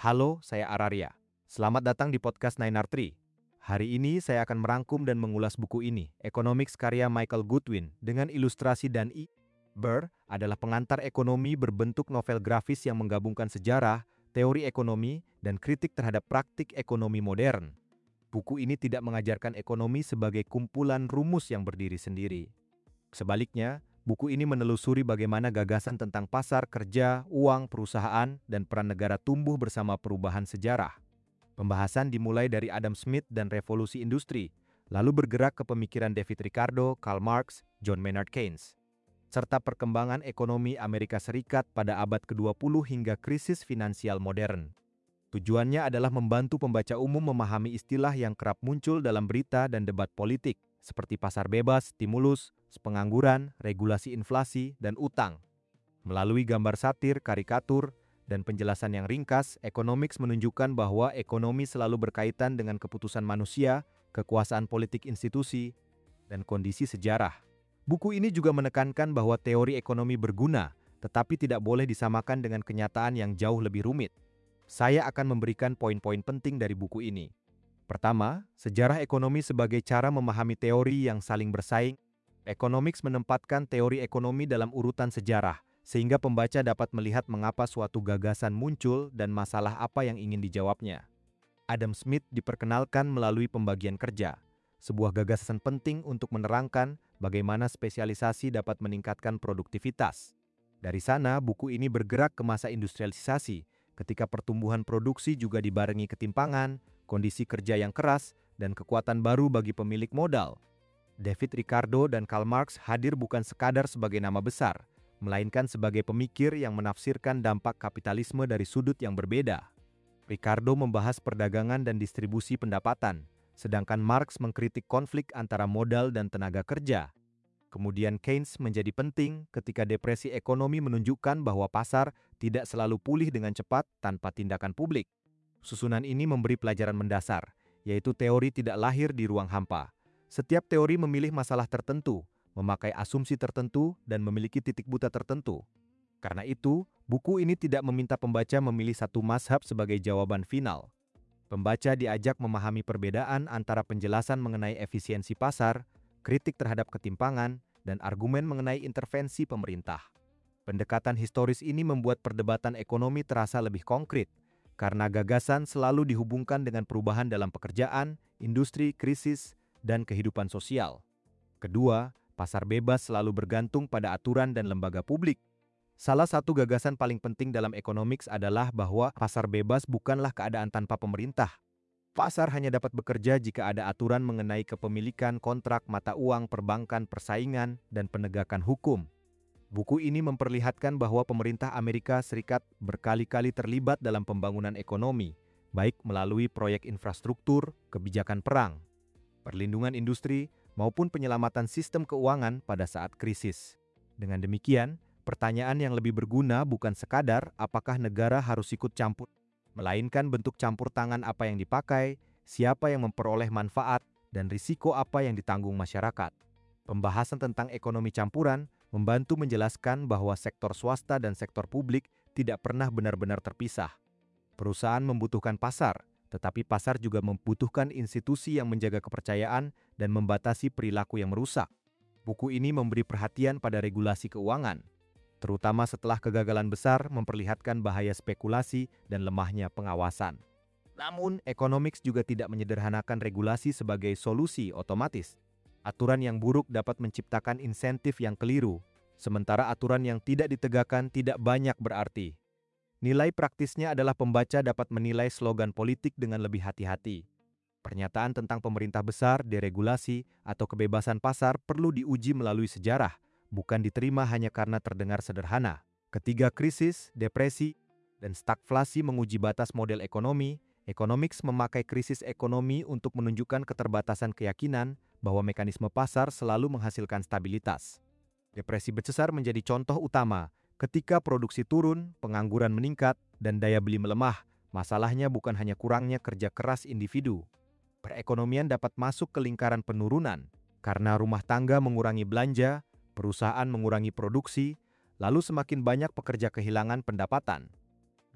Halo, saya Araria. Selamat datang di podcast 9R3. Hari ini saya akan merangkum dan mengulas buku ini, Economics karya Michael Goodwin, dengan ilustrasi dan Burr adalah pengantar ekonomi berbentuk novel grafis yang menggabungkan sejarah, teori ekonomi, dan kritik terhadap praktik ekonomi modern. Buku ini tidak mengajarkan ekonomi sebagai kumpulan rumus yang berdiri sendiri. Sebaliknya, buku ini menelusuri bagaimana gagasan tentang pasar kerja, uang, perusahaan, dan peran negara tumbuh bersama perubahan sejarah. Pembahasan dimulai dari Adam Smith dan revolusi industri, lalu bergerak ke pemikiran David Ricardo, Karl Marx, John Maynard Keynes, serta perkembangan ekonomi Amerika Serikat pada abad ke-20 hingga krisis finansial modern. Tujuannya adalah membantu pembaca umum memahami istilah yang kerap muncul dalam berita dan debat politik, seperti pasar bebas, stimulus, pengangguran, regulasi inflasi, dan utang. Melalui gambar satir, karikatur, dan penjelasan yang ringkas, Economics menunjukkan bahwa ekonomi selalu berkaitan dengan keputusan manusia, kekuasaan politik institusi, dan kondisi sejarah. Buku ini juga menekankan bahwa teori ekonomi berguna, tetapi tidak boleh disamakan dengan kenyataan yang jauh lebih rumit. Saya akan memberikan poin-poin penting dari buku ini. Pertama, sejarah ekonomi sebagai cara memahami teori yang saling bersaing. Economics menempatkan teori ekonomi dalam urutan sejarah, sehingga pembaca dapat melihat mengapa suatu gagasan muncul dan masalah apa yang ingin dijawabnya. Adam Smith diperkenalkan melalui pembagian kerja, sebuah gagasan penting untuk menerangkan bagaimana spesialisasi dapat meningkatkan produktivitas. Dari sana, buku ini bergerak ke masa industrialisasi, ketika pertumbuhan produksi juga dibarengi ketimpangan, kondisi kerja yang keras, dan kekuatan baru bagi pemilik modal. David Ricardo dan Karl Marx hadir bukan sekadar sebagai nama besar, melainkan sebagai pemikir yang menafsirkan dampak kapitalisme dari sudut yang berbeda. Ricardo membahas perdagangan dan distribusi pendapatan, sedangkan Marx mengkritik konflik antara modal dan tenaga kerja. Kemudian Keynes menjadi penting ketika depresi ekonomi menunjukkan bahwa pasar tidak selalu pulih dengan cepat tanpa tindakan publik. Susunan ini memberi pelajaran mendasar, yaitu teori tidak lahir di ruang hampa. Setiap teori memilih masalah tertentu, memakai asumsi tertentu, dan memiliki titik buta tertentu. Karena itu, buku ini tidak meminta pembaca memilih satu mazhab sebagai jawaban final. Pembaca diajak memahami perbedaan antara penjelasan mengenai efisiensi pasar, kritik terhadap ketimpangan, dan argumen mengenai intervensi pemerintah. Pendekatan historis ini membuat perdebatan ekonomi terasa lebih konkret, karena gagasan selalu dihubungkan dengan perubahan dalam pekerjaan, industri, krisis, dan kehidupan sosial. Kedua, pasar bebas selalu bergantung pada aturan dan lembaga publik. Salah satu gagasan paling penting dalam economics adalah bahwa pasar bebas bukanlah keadaan tanpa pemerintah. Pasar hanya dapat bekerja jika ada aturan mengenai kepemilikan, kontrak, mata uang, perbankan, persaingan, dan penegakan hukum. Buku ini memperlihatkan bahwa pemerintah Amerika Serikat berkali-kali terlibat dalam pembangunan ekonomi, baik melalui proyek infrastruktur, kebijakan perang, perlindungan industri, maupun penyelamatan sistem keuangan pada saat krisis. Dengan demikian, pertanyaan yang lebih berguna bukan sekadar apakah negara harus ikut campur, melainkan bentuk campur tangan apa yang dipakai, siapa yang memperoleh manfaat, dan risiko apa yang ditanggung masyarakat. Pembahasan tentang ekonomi campuran membantu menjelaskan bahwa sektor swasta dan sektor publik tidak pernah benar-benar terpisah. Perusahaan membutuhkan pasar, tetapi pasar juga membutuhkan institusi yang menjaga kepercayaan dan membatasi perilaku yang merusak. Buku ini memberi perhatian pada regulasi keuangan, terutama setelah kegagalan besar memperlihatkan bahaya spekulasi dan lemahnya pengawasan. Namun, Economics juga tidak menyederhanakan regulasi sebagai solusi otomatis. Aturan yang buruk dapat menciptakan insentif yang keliru, sementara aturan yang tidak ditegakkan tidak banyak berarti. Nilai praktisnya adalah pembaca dapat menilai slogan politik dengan lebih hati-hati. Pernyataan tentang pemerintah besar, deregulasi, atau kebebasan pasar perlu diuji melalui sejarah, bukan diterima hanya karena terdengar sederhana. Ketiga krisis, depresi, dan stagflasi menguji batas model ekonomi. Economics memakai krisis ekonomi untuk menunjukkan keterbatasan keyakinan bahwa mekanisme pasar selalu menghasilkan stabilitas. Depresi besar menjadi contoh utama. Ketika produksi turun, pengangguran meningkat, dan daya beli melemah, masalahnya bukan hanya kurangnya kerja keras individu. Perekonomian dapat masuk ke lingkaran penurunan karena rumah tangga mengurangi belanja, perusahaan mengurangi produksi, lalu semakin banyak pekerja kehilangan pendapatan.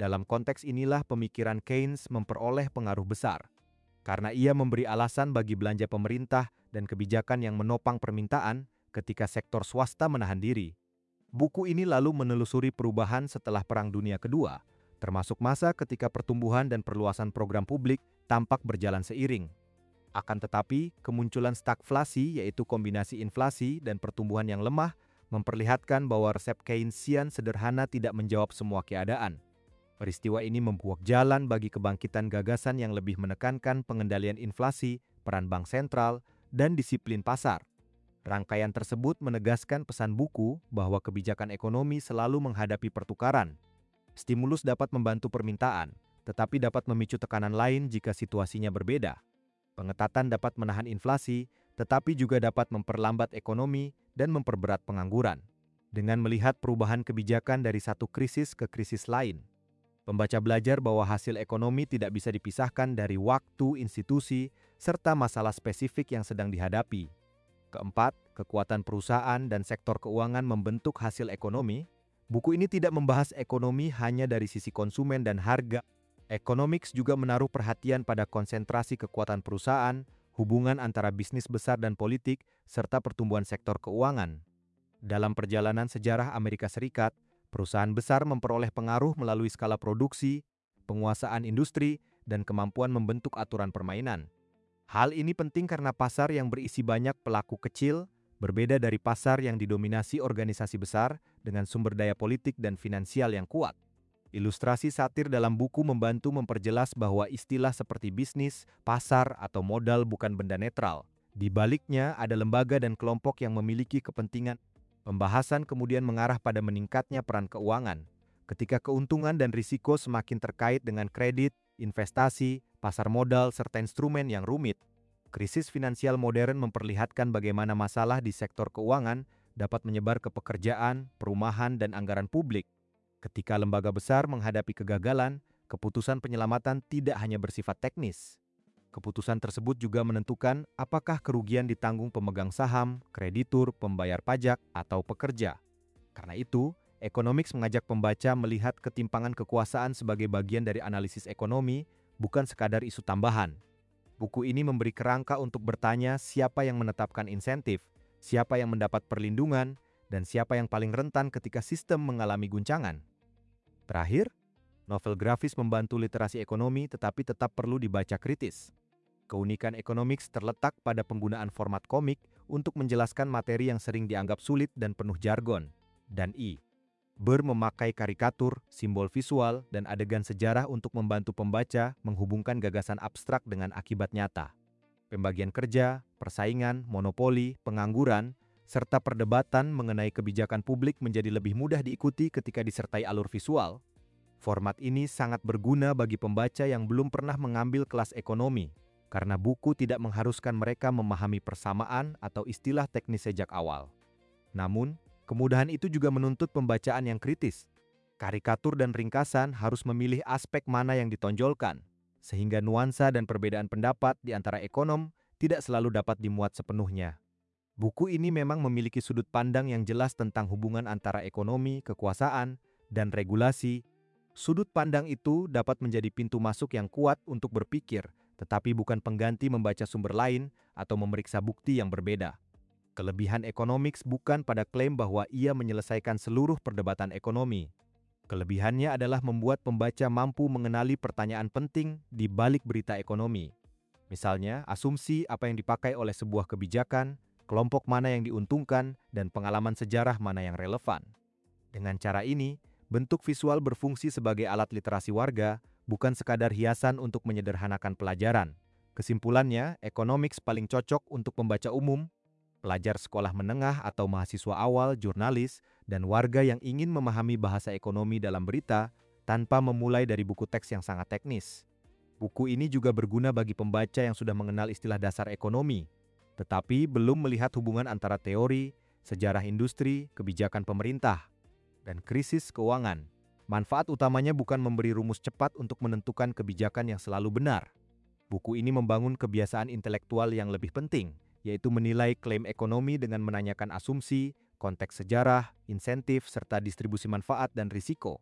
Dalam konteks inilah pemikiran Keynes memperoleh pengaruh besar, karena ia memberi alasan bagi belanja pemerintah dan kebijakan yang menopang permintaan ketika sektor swasta menahan diri. Buku ini lalu menelusuri perubahan setelah Perang Dunia Kedua, termasuk masa ketika pertumbuhan dan perluasan program publik tampak berjalan seiring. Akan tetapi, kemunculan stagflasi, yaitu kombinasi inflasi dan pertumbuhan yang lemah, memperlihatkan bahwa resep Keynesian sederhana tidak menjawab semua keadaan. Peristiwa ini membuka jalan bagi kebangkitan gagasan yang lebih menekankan pengendalian inflasi, peran bank sentral, dan disiplin pasar. Rangkaian tersebut menegaskan pesan buku bahwa kebijakan ekonomi selalu menghadapi pertukaran. Stimulus dapat membantu permintaan, tetapi dapat memicu tekanan lain jika situasinya berbeda. Pengetatan dapat menahan inflasi, tetapi juga dapat memperlambat ekonomi dan memperberat pengangguran. Dengan melihat perubahan kebijakan dari satu krisis ke krisis lain, pembaca belajar bahwa hasil ekonomi tidak bisa dipisahkan dari waktu, institusi, serta masalah spesifik yang sedang dihadapi. Keempat, kekuatan perusahaan dan sektor keuangan membentuk hasil ekonomi. Buku ini tidak membahas ekonomi hanya dari sisi konsumen dan harga. Economics juga menaruh perhatian pada konsentrasi kekuatan perusahaan, hubungan antara bisnis besar dan politik, serta pertumbuhan sektor keuangan. Dalam perjalanan sejarah Amerika Serikat, perusahaan besar memperoleh pengaruh melalui skala produksi, penguasaan industri, dan kemampuan membentuk aturan permainan. Hal ini penting karena pasar yang berisi banyak pelaku kecil berbeda dari pasar yang didominasi organisasi besar dengan sumber daya politik dan finansial yang kuat. Ilustrasi satir dalam buku membantu memperjelas bahwa istilah seperti bisnis, pasar, atau modal bukan benda netral. Di baliknya ada lembaga dan kelompok yang memiliki kepentingan. Pembahasan kemudian mengarah pada meningkatnya peran keuangan, ketika keuntungan dan risiko semakin terkait dengan kredit, investasi, pasar modal, serta instrumen yang rumit. Krisis finansial modern memperlihatkan bagaimana masalah di sektor keuangan dapat menyebar ke pekerjaan, perumahan, dan anggaran publik. Ketika lembaga besar menghadapi kegagalan, keputusan penyelamatan tidak hanya bersifat teknis. Keputusan tersebut juga menentukan apakah kerugian ditanggung pemegang saham, kreditur, pembayar pajak, atau pekerja. Karena itu, Economics mengajak pembaca melihat ketimpangan kekuasaan sebagai bagian dari analisis ekonomi, bukan sekadar isu tambahan. Buku ini memberi kerangka untuk bertanya siapa yang menetapkan insentif, siapa yang mendapat perlindungan, dan siapa yang paling rentan ketika sistem mengalami guncangan. Terakhir, novel grafis membantu literasi ekonomi tetapi tetap perlu dibaca kritis. Keunikan Economics terletak pada penggunaan format komik untuk menjelaskan materi yang sering dianggap sulit dan penuh jargon. Dan Burr memakai karikatur, simbol visual, dan adegan sejarah untuk membantu pembaca menghubungkan gagasan abstrak dengan akibat nyata. Pembagian kerja, persaingan, monopoli, pengangguran, serta perdebatan mengenai kebijakan publik menjadi lebih mudah diikuti ketika disertai alur visual. Format ini sangat berguna bagi pembaca yang belum pernah mengambil kelas ekonomi, karena buku tidak mengharuskan mereka memahami persamaan atau istilah teknis sejak awal. Namun, kemudahan itu juga menuntut pembacaan yang kritis. Karikatur dan ringkasan harus memilih aspek mana yang ditonjolkan, sehingga nuansa dan perbedaan pendapat di antara ekonom tidak selalu dapat dimuat sepenuhnya. Buku ini memang memiliki sudut pandang yang jelas tentang hubungan antara ekonomi, kekuasaan, dan regulasi. Sudut pandang itu dapat menjadi pintu masuk yang kuat untuk berpikir, tetapi bukan pengganti membaca sumber lain atau memeriksa bukti yang berbeda. Kelebihan Economics bukan pada klaim bahwa ia menyelesaikan seluruh perdebatan ekonomi. Kelebihannya adalah membuat pembaca mampu mengenali pertanyaan penting di balik berita ekonomi. Misalnya, asumsi apa yang dipakai oleh sebuah kebijakan, kelompok mana yang diuntungkan, dan pengalaman sejarah mana yang relevan. Dengan cara ini, bentuk visual berfungsi sebagai alat literasi warga, bukan sekadar hiasan untuk menyederhanakan pelajaran. Kesimpulannya, Economics paling cocok untuk pembaca umum, pelajar sekolah menengah atau mahasiswa awal, jurnalis, dan warga yang ingin memahami bahasa ekonomi dalam berita tanpa memulai dari buku teks yang sangat teknis. Buku ini juga berguna bagi pembaca yang sudah mengenal istilah dasar ekonomi, tetapi belum melihat hubungan antara teori, sejarah industri, kebijakan pemerintah, dan krisis keuangan. Manfaat utamanya bukan memberi rumus cepat untuk menentukan kebijakan yang selalu benar. Buku ini membangun kebiasaan intelektual yang lebih penting, yaitu menilai klaim ekonomi dengan menanyakan asumsi, konteks sejarah, insentif, serta distribusi manfaat dan risiko.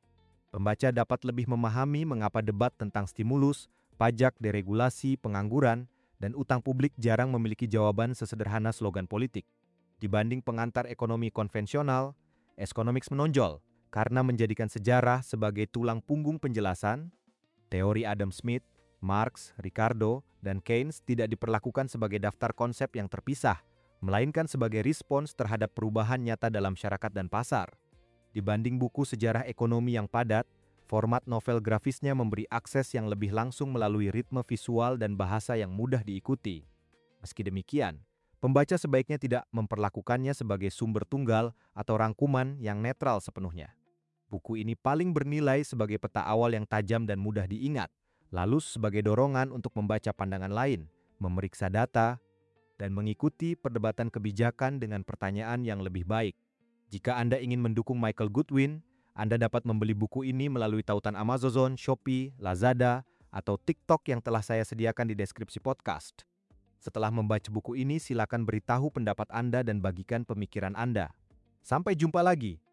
Pembaca dapat lebih memahami mengapa debat tentang stimulus, pajak, deregulasi, pengangguran, dan utang publik jarang memiliki jawaban sesederhana slogan politik. Dibanding pengantar ekonomi konvensional, Economics menonjol karena menjadikan sejarah sebagai tulang punggung penjelasan. Teori Adam Smith, Marx, Ricardo, dan Keynes tidak diperlakukan sebagai daftar konsep yang terpisah, melainkan sebagai respons terhadap perubahan nyata dalam masyarakat dan pasar. Dibanding buku sejarah ekonomi yang padat, format novel grafisnya memberi akses yang lebih langsung melalui ritme visual dan bahasa yang mudah diikuti. Meski demikian, pembaca sebaiknya tidak memperlakukannya sebagai sumber tunggal atau rangkuman yang netral sepenuhnya. Buku ini paling bernilai sebagai peta awal yang tajam dan mudah diingat, lalu sebagai dorongan untuk membaca pandangan lain, memeriksa data, dan mengikuti perdebatan kebijakan dengan pertanyaan yang lebih baik. Jika Anda ingin mendukung Michael Goodwin, Anda dapat membeli buku ini melalui tautan Amazon, Shopee, Lazada, atau TikTok yang telah saya sediakan di deskripsi podcast. Setelah membaca buku ini, silakan beritahu pendapat Anda dan bagikan pemikiran Anda. Sampai jumpa lagi